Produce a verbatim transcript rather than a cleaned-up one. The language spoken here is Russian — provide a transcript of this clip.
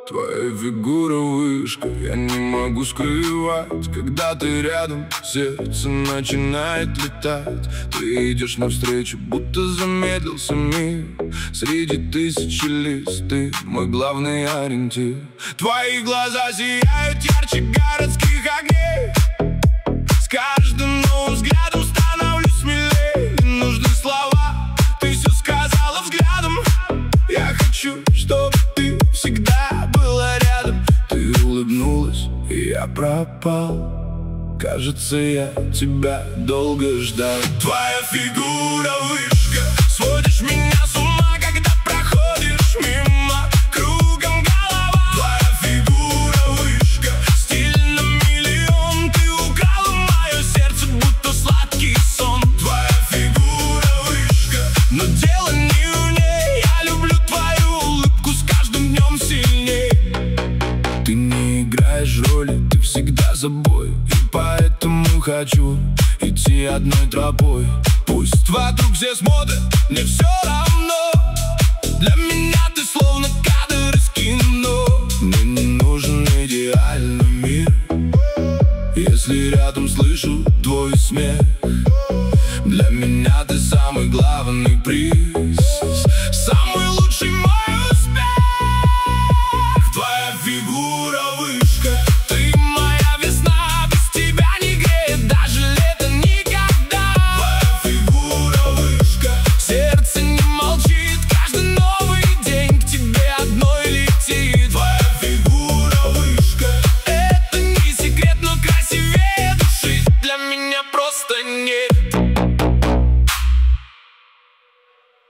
Твоя фигура вышка, я не могу скрывать. Когда ты рядом, сердце начинает летать. Ты идешь навстречу, будто замедлился мир. Среди тысячи лиц ты мой главный ориентир. Твои глаза сияют ярче городских огней. С каждым новым взглядом становлюсь смелее. Не нужны слова, ты все сказала взглядом. Я хочу, чтобы ты всегда была рядом. Ты улыбнулась, и я пропал. Кажется, я тебя долго ждал. Твоя фигура вышка, сводишь меня с ума, когда проходишь мимо. Кругом голова. Твоя фигура вышка, стиль на миллион. Ты украла мое сердце, будто сладкий сон. Твоя фигура вышка, но дело не в ней. Я люблю твою улыбку с каждым днем сильней. Ты не играешь роли, ты всегда за бой. И поэтому хочу идти одной тропой. Пусть вокруг все смотрят, мне все равно. Для меня